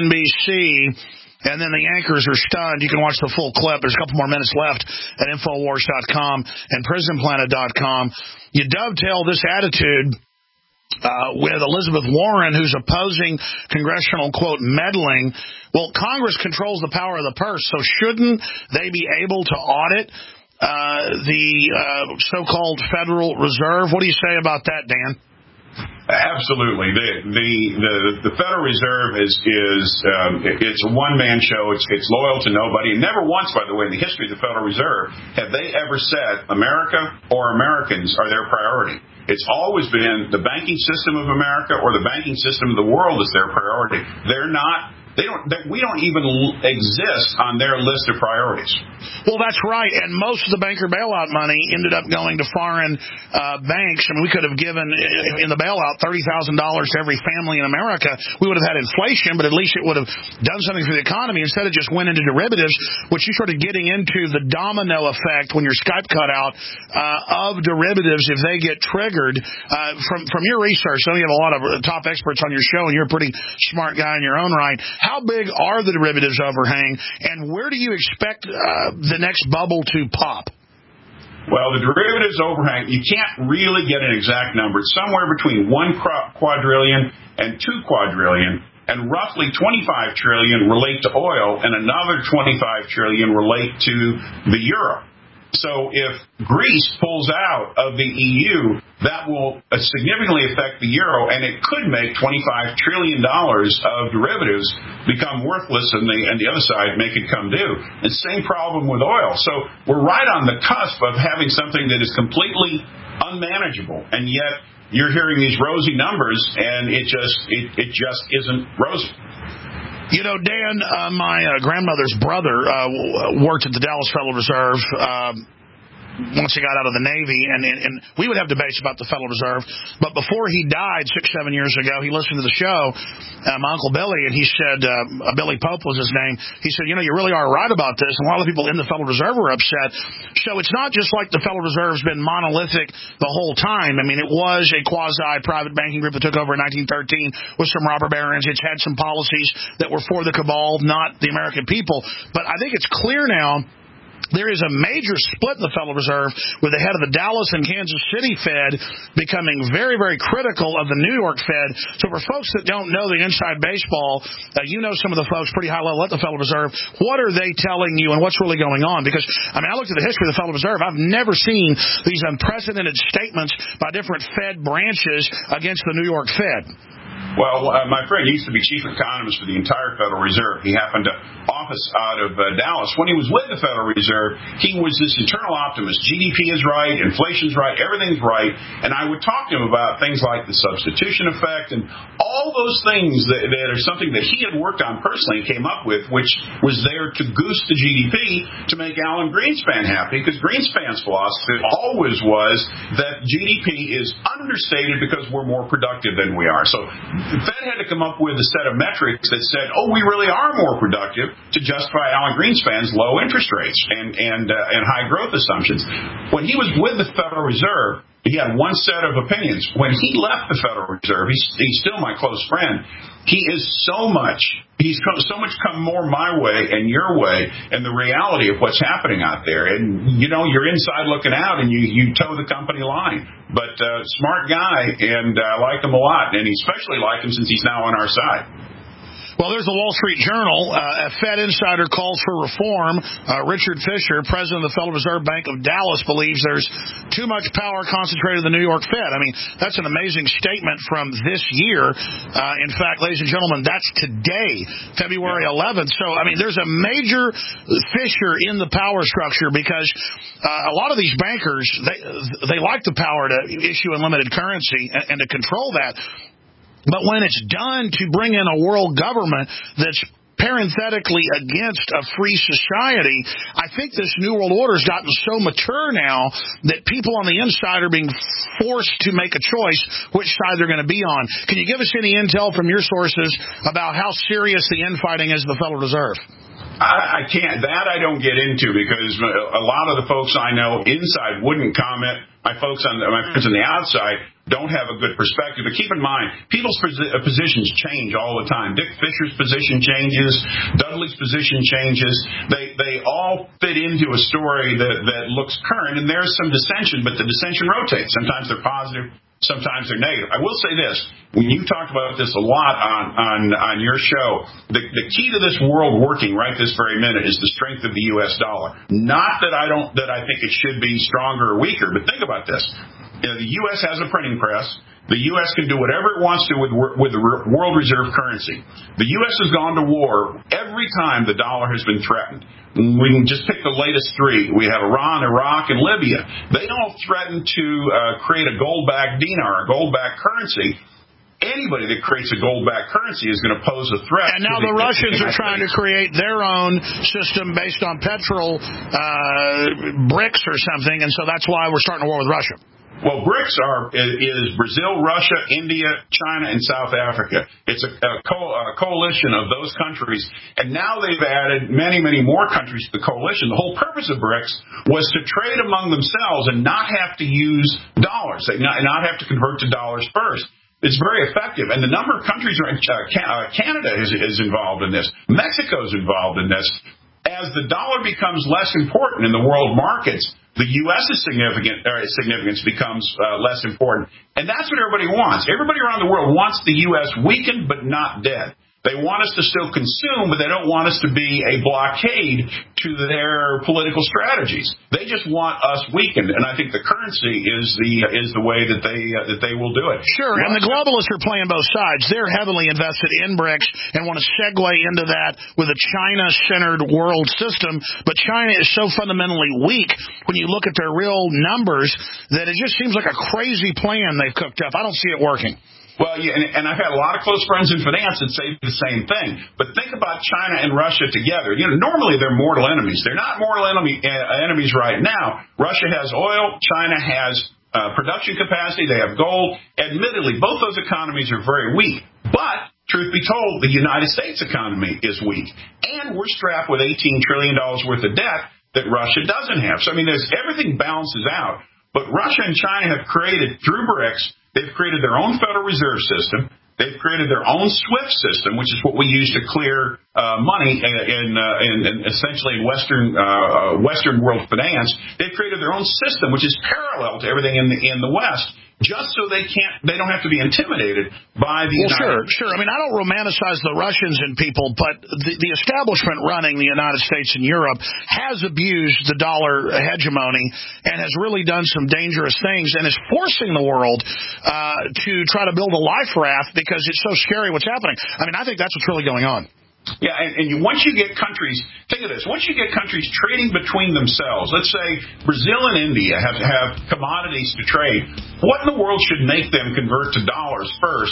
CNBC. And then the anchors are stunned. You can watch the full clip. There's a couple more minutes left at Infowars.com and PrisonPlanet.com. You dovetail this attitude with Elizabeth Warren, who's opposing congressional, quote, meddling. Well, Congress controls the power of the purse, so shouldn't they be able to audit the so-called Federal Reserve? What do you say about that, Dan? Absolutely. The Federal Reserve is it's a one-man show. It's loyal to nobody. And never once, by the way, in the history of the Federal Reserve, have they ever said America or Americans are their priority. It's always been the banking system of America or the banking system of the world is their priority. They're not. We don't even exist on their list of priorities. Well, that's right. And most of the banker bailout money ended up going to foreign banks. I mean, we could have given, in the bailout, $30,000 to every family in America. We would have had inflation, but at least it would have done something for the economy. Instead, it just went into derivatives, which you started getting into the domino effect when your Skype cut out of derivatives if they get triggered. From your research, I know you have a lot of top experts on your show, and you're a pretty smart guy in your own right. How big are the derivatives overhang, and where do you expect the next bubble to pop? Well, the derivatives overhang, you can't really get an exact number. It's somewhere between 1 quadrillion and 2 quadrillion, and roughly 25 trillion relate to oil, and another 25 trillion relate to the euro. So if Greece pulls out of the EU, that will significantly affect the euro, and it could make $25 trillion of derivatives become worthless, and the other side make it come due. And same problem with oil. So we're right on the cusp of having something that is completely unmanageable, and yet you're hearing these rosy numbers, and it just isn't rosy. You know, Dan, my grandmother's brother worked at the Dallas Federal Reserve once he got out of the Navy, and we would have debates about the Federal Reserve. But before he died 6-7 years ago, he listened to the show, my Uncle Billy, and he said, Billy Pope was his name. He said, you know, you really are right about this. And a lot of the people in the Federal Reserve were upset. So it's not just like the Federal Reserve's been monolithic the whole time. I mean, it was a quasi-private banking group that took over in 1913 with some robber barons. It's had some policies that were for the cabal, not the American people. But I think it's clear now there is a major split in the Federal Reserve with the head of the Dallas and Kansas City Fed becoming very, very critical of the New York Fed. So for folks that don't know the inside baseball, you know some of the folks pretty high level at the Federal Reserve. What are they telling you and what's really going on? Because, I mean, I looked at the history of the Federal Reserve. I've never seen these unprecedented statements by different Fed branches against the New York Fed. Well, my friend used to be chief economist for the entire Federal Reserve. He happened to office out of Dallas. When he was with the Federal Reserve, he was this eternal optimist. GDP is right, inflation's right, everything's right. And I would talk to him about things like the substitution effect and all those things that are something that he had worked on personally and came up with, which was there to goose the GDP to make Alan Greenspan happy, because Greenspan's philosophy always was that GDP is understated because we're more productive than we are. So the Fed had to come up with a set of metrics that said, we really are more productive, to justify Alan Greenspan's low interest rates and high growth assumptions. When he was with the Federal Reserve, he had one set of opinions. When he left the Federal Reserve, he's still my close friend. He's so much come more my way and your way, and the reality of what's happening out there. And, you know, you're inside looking out, and you toe the company line. But smart guy, and I like him a lot, and especially like him since he's now on our side. Well, there's the Wall Street Journal. A Fed insider calls for reform. Richard Fisher, president of the Federal Reserve Bank of Dallas, believes there's too much power concentrated in the New York Fed. I mean, that's an amazing statement from this year. In fact, ladies and gentlemen, that's today, February 11th. So, I mean, there's a major fissure in the power structure because a lot of these bankers, they like the power to issue unlimited currency and to control that. But when it's done to bring in a world government that's parenthetically against a free society, I think this New World Order has gotten so mature now that people on the inside are being forced to make a choice which side they're going to be on. Can you give us any intel from your sources about how serious the infighting is in the Federal Reserve? I can't. That I don't get into because a lot of the folks I know inside wouldn't comment. My friends on the outside don't have a good perspective. But keep in mind, people's positions change all the time. Dick Fisher's position changes. Dudley's position changes. They all fit into a story that looks current, and there's some dissension, but the dissension rotates. Sometimes they're positive. Sometimes they're negative. I will say this. When you talked about this a lot on your show, the key to this world working right this very minute is the strength of the U.S. dollar. Not that I think it should be stronger or weaker, but think about this. You know, the U.S. has a printing press. The U.S. can do whatever it wants to with the world reserve currency. The U.S. has gone to war every time the dollar has been threatened. We can just pick the latest three. We have Iran, Iraq, and Libya. They all threaten to create a gold-backed dinar, a gold-backed currency. Anybody that creates a gold-backed currency is going to pose a threat. And now the Russians are trying to create their own system based on petrol bricks or something, and so that's why we're starting a war with Russia. Well, BRICS is Brazil, Russia, India, China, and South Africa. It's a coalition of those countries, and now they've added many, many more countries to the coalition. The whole purpose of BRICS was to trade among themselves and not have to use dollars, not have to convert to dollars first. It's very effective, and the number of countries Canada is involved in this. Mexico's involved in this. As the dollar becomes less important in the world markets, the U.S.'s significance becomes less important. And that's what everybody wants. Everybody around the world wants the U.S. weakened but not dead. They want us to still consume, but they don't want us to be a blockade to their political strategies. They just want us weakened, and I think the currency is the way that they will do it. Sure, and the globalists are playing both sides. They're heavily invested in BRICS and want to segue into that with a China-centered world system, but China is so fundamentally weak when you look at their real numbers that it just seems like a crazy plan they've cooked up. I don't see it working. Well, yeah, and I've had a lot of close friends in finance that say the same thing. But think about China and Russia together. Normally they're mortal enemies. They're not mortal enemies right now. Russia has oil. China has production capacity. They have gold. Admittedly, both those economies are very weak. But truth be told, the United States economy is weak. And we're strapped with $18 trillion worth of debt that Russia doesn't have. So, everything balances out. But Russia and China have created, through BRICS, they've created their own Federal Reserve System. They've created their own SWIFT system, which is what we use to clear money in essentially in Western world finance. They've created their own system, which is parallel to everything in the West, just so they don't have to be intimidated by the United States. Sure. I don't romanticize the Russians and people, but the establishment running the United States and Europe has abused the dollar hegemony and has really done some dangerous things and is forcing the world to try to build a life raft because it's so scary what's happening. I think that's what's really going on. Yeah, and once you get countries, think of this, once you get countries trading between themselves, let's say Brazil and India have commodities to trade, what in the world should make them convert to dollars first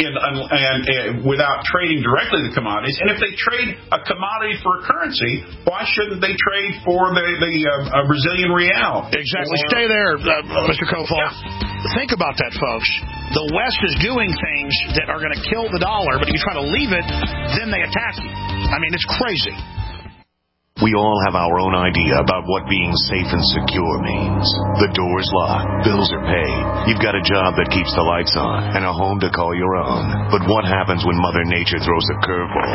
and without trading directly the commodities? And if they trade a commodity for a currency, why shouldn't they trade for the Brazilian real? Exactly. Stay there, Mr. Kofal. Yeah. Think about that, folks. The West is doing things that are going to kill the dollar, but if you try to leave it, then they attack you. It's crazy. We all have our own idea about what being safe and secure means. The door's locked, bills are paid, you've got a job that keeps the lights on, and a home to call your own. But what happens when Mother Nature throws a curveball?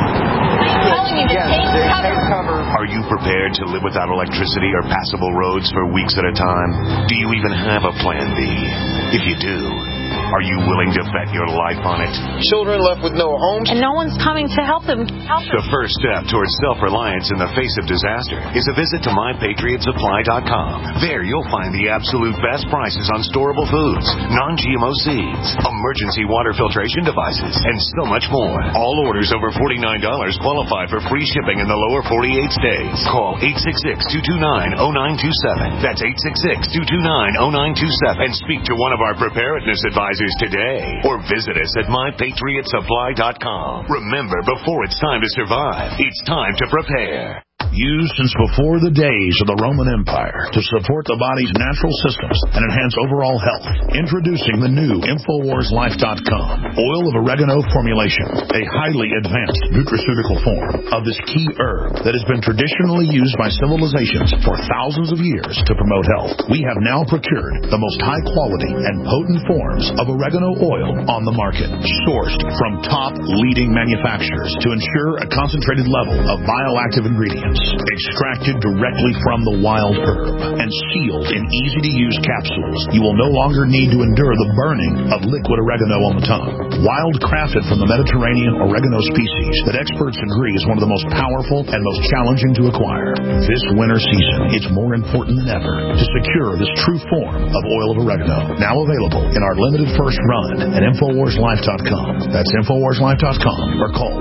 Are you prepared to live without electricity or passable roads for weeks at a time? Do you even have a plan B? If you do, are you willing to bet your life on it? Children left with no homes. And no one's coming to help them. The first step towards self-reliance in the face of disaster is a visit to MyPatriotSupply.com. There you'll find the absolute best prices on storable foods, non-GMO seeds, emergency water filtration devices, and so much more. All orders over $49 qualify for free shipping in the lower 48 states. Call 866-229-0927. That's 866-229-0927. And speak to one of our preparedness advisors today, or visit us at MyPatriotSupply.com. Remember, before it's time to survive, it's time to prepare. Used since before the days of the Roman Empire to support the body's natural systems and enhance overall health. Introducing the new InfoWarsLife.com oil of oregano formulation, a highly advanced nutraceutical form of this key herb that has been traditionally used by civilizations for thousands of years to promote health. We have now procured the most high quality and potent forms of oregano oil on the market, sourced from top leading manufacturers to ensure a concentrated level of bioactive ingredients. Extracted directly from the wild herb and sealed in easy-to-use capsules, you will no longer need to endure the burning of liquid oregano on the tongue. Wild crafted from the Mediterranean oregano species that experts agree is one of the most powerful and most challenging to acquire. This winter season, it's more important than ever to secure this true form of oil of oregano. Now available in our limited first run at InfoWarsLife.com. That's InfoWarsLife.com or call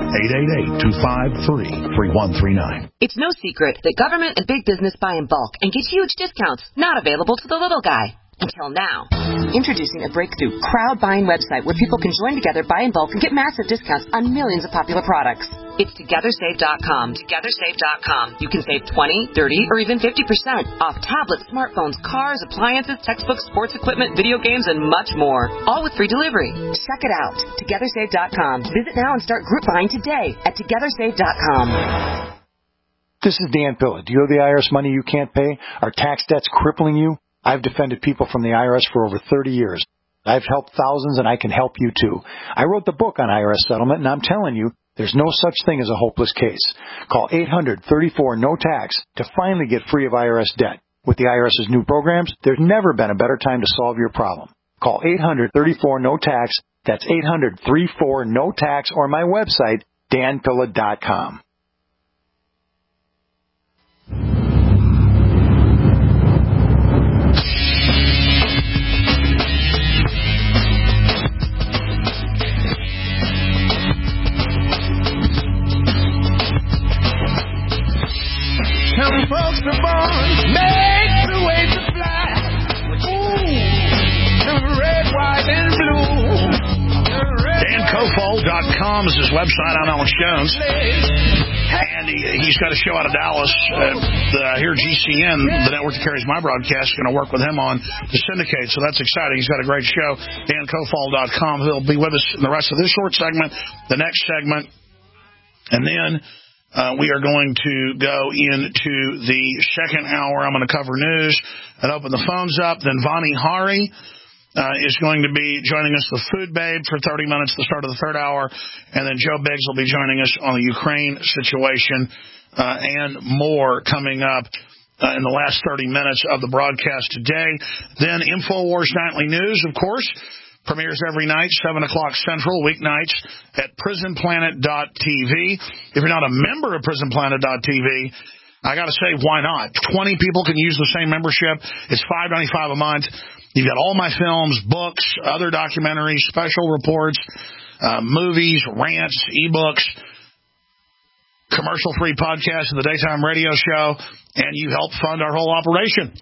888-253-3139. It's no secret that government and big business buy in bulk and get huge discounts not available to the little guy. Until now. Introducing a breakthrough crowd buying website where people can join together, buy in bulk, and get massive discounts on millions of popular products. It's TogetherSave.com. TogetherSave.com. You can save 20, 30, or even 50% off tablets, smartphones, cars, appliances, textbooks, sports equipment, video games, and much more. All with free delivery. Check it out. TogetherSave.com. Visit now and start group buying today at TogetherSave.com. This is Dan Pilla. Do you owe the IRS money you can't pay? Are tax debts crippling you? I've defended people from the IRS for over 30 years. I've helped thousands, and I can help you, too. I wrote the book on IRS settlement, and I'm telling you, there's no such thing as a hopeless case. Call 800-34-NO-TAX to finally get free of IRS debt. With the IRS's new programs, there's never been a better time to solve your problem. Call 800-34-NO-TAX. That's 800-34-NO-TAX, or my website, danpilla.com. Some folks are born, make the way to fly. Ooh, the red, white, and blue. DanCoFol.com is his website. I'm Alex Jones. And he's got a show out of Dallas. Here at GCN, the network that carries my broadcast, is going to work with him on the syndicate. So that's exciting. He's got a great show. DanCoFol.com. He'll be with us in the rest of this short segment, the next segment. And then we are going to go into the second hour. I'm going to cover news and open the phones up. Then Vani Hari is going to be joining us with Food Babe for 30 minutes at the start of the third hour. And then Joe Biggs will be joining us on the Ukraine situation and more coming up in the last 30 minutes of the broadcast today. Then InfoWars Nightly News, of course, premieres every night, 7 o'clock Central, weeknights at PrisonPlanet.tv. If you're not a member of PrisonPlanet.tv, I got to say, why not? 20 people can use the same membership. It's $5.95 a month. You've got all my films, books, other documentaries, special reports, movies, rants, ebooks, commercial-free podcasts, and the daytime radio show, and you help fund our whole operation.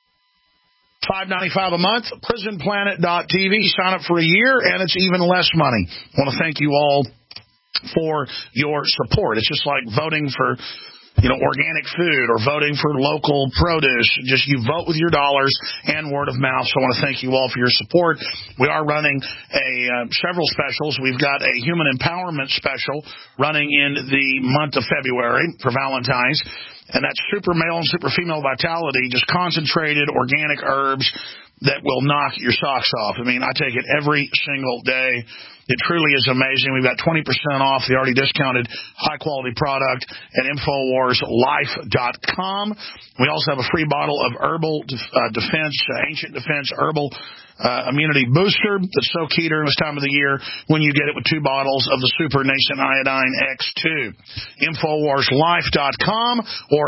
$5.95 a month, PrisonPlanet.tv. Sign up for a year, and it's even less money. I want to thank you all for your support. It's just like voting for organic food or voting for local produce. Just you vote with your dollars and word of mouth. So I want to thank you all for your support. We are running several specials. We've got a human empowerment special running in the month of February for Valentine's. And that's super male and super female vitality, just concentrated organic herbs that will knock your socks off. I mean, I take it every single day. It truly is amazing. We've got 20% off the already discounted high-quality product at InfoWarsLife.com. We also have a free bottle of Herbal Defense, Ancient Defense Herbal Immunity Booster that's so key during this time of the year when you get it with 2 bottles of the Super Nascent Iodine X2. InfoWarsLife.com or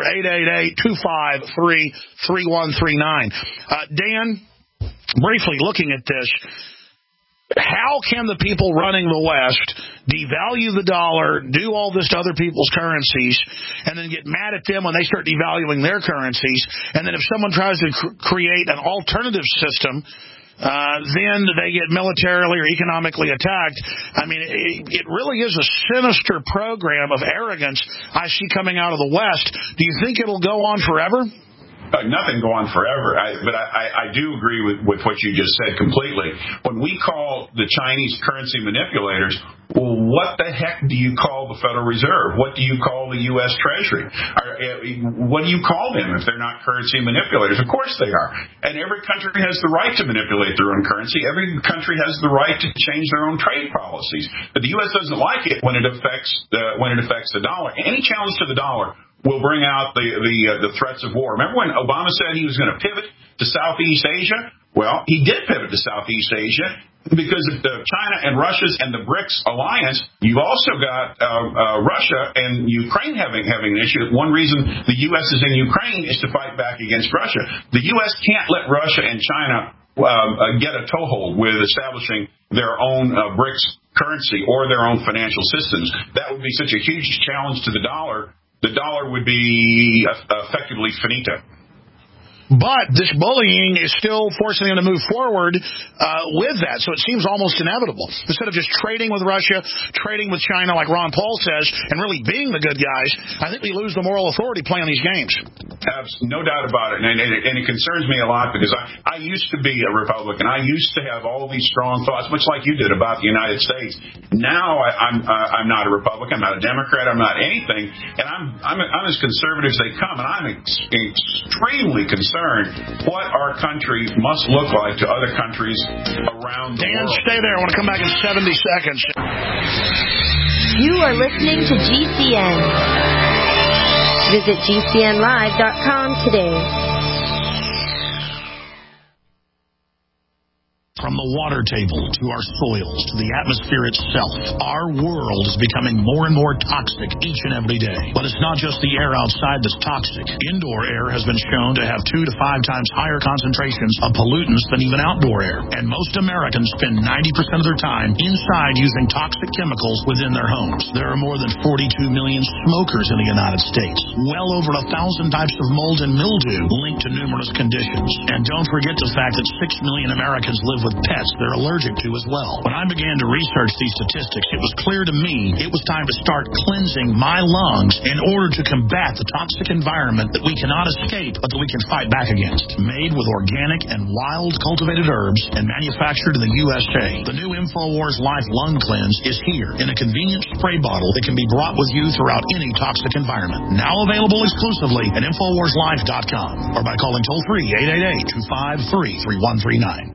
888-253-3139. Dan, briefly looking at this, how can the people running the West devalue the dollar, do all this to other people's currencies, and then get mad at them when they start devaluing their currencies? And then if someone tries to create an alternative system, then they get militarily or economically attacked. I mean, it really is a sinister program of arrogance I see coming out of the West. Do you think it'll go on forever? Nothing go on forever, but I do agree with what you just said completely. When we call the Chinese currency manipulators, well, what the heck do you call the Federal Reserve? What do you call the U.S. Treasury? What do you call them if they're not currency manipulators? Of course they are. And every country has the right to manipulate their own currency. Every country has the right to change their own trade policies. But the U.S. doesn't like it when it affects the dollar. Any challenge to the dollar will bring out the threats of war. Remember when Obama said he was going to pivot to Southeast Asia? Well, he did pivot to Southeast Asia because of China and Russia's and the BRICS alliance. You've also got Russia and Ukraine having an issue. One reason the U.S. is in Ukraine is to fight back against Russia. The U.S. can't let Russia and China get a toehold with establishing their own BRICS currency or their own financial systems. That would be such a huge challenge to the dollar. The dollar would be effectively finito. But this bullying is still forcing them to move forward with that. So it seems almost inevitable. Instead of just trading with Russia, trading with China like Ron Paul says, and really being the good guys, I think we lose the moral authority playing these games. No doubt about it. And it concerns me a lot because I used to be a Republican. I used to have all these strong thoughts, much like you did about the United States. Now I'm not a Republican. I'm not a Democrat. I'm not anything. And I'm as conservative as they come. And I'm extremely concerned what our country must look like to other countries around the world. Dan, stay there. I want to come back in 70 seconds. You are listening to GCN. Visit GCNlive.com today. From the water table to our soils to the atmosphere itself, our world is becoming more and more toxic each and every day. But it's not just the air outside that's toxic. Indoor air has been shown to have 2 to 5 times higher concentrations of pollutants than even outdoor air. And most Americans spend 90% of their time inside using toxic chemicals within their homes. There are more than 42 million smokers in the United States. Well over 1,000 types of mold and mildew linked to numerous conditions. And don't forget the fact that 6 million Americans live with pets they're allergic to as well. When I began to research these statistics, it was clear to me it was time to start cleansing my lungs in order to combat the toxic environment that we cannot escape but that we can fight back against. Made with organic and wild cultivated herbs and manufactured in the USA, the new InfoWars Life Lung Cleanse is here in a convenient spray bottle that can be brought with you throughout any toxic environment. Now available exclusively at InfoWarsLife.com or by calling toll-free 888-253-3139.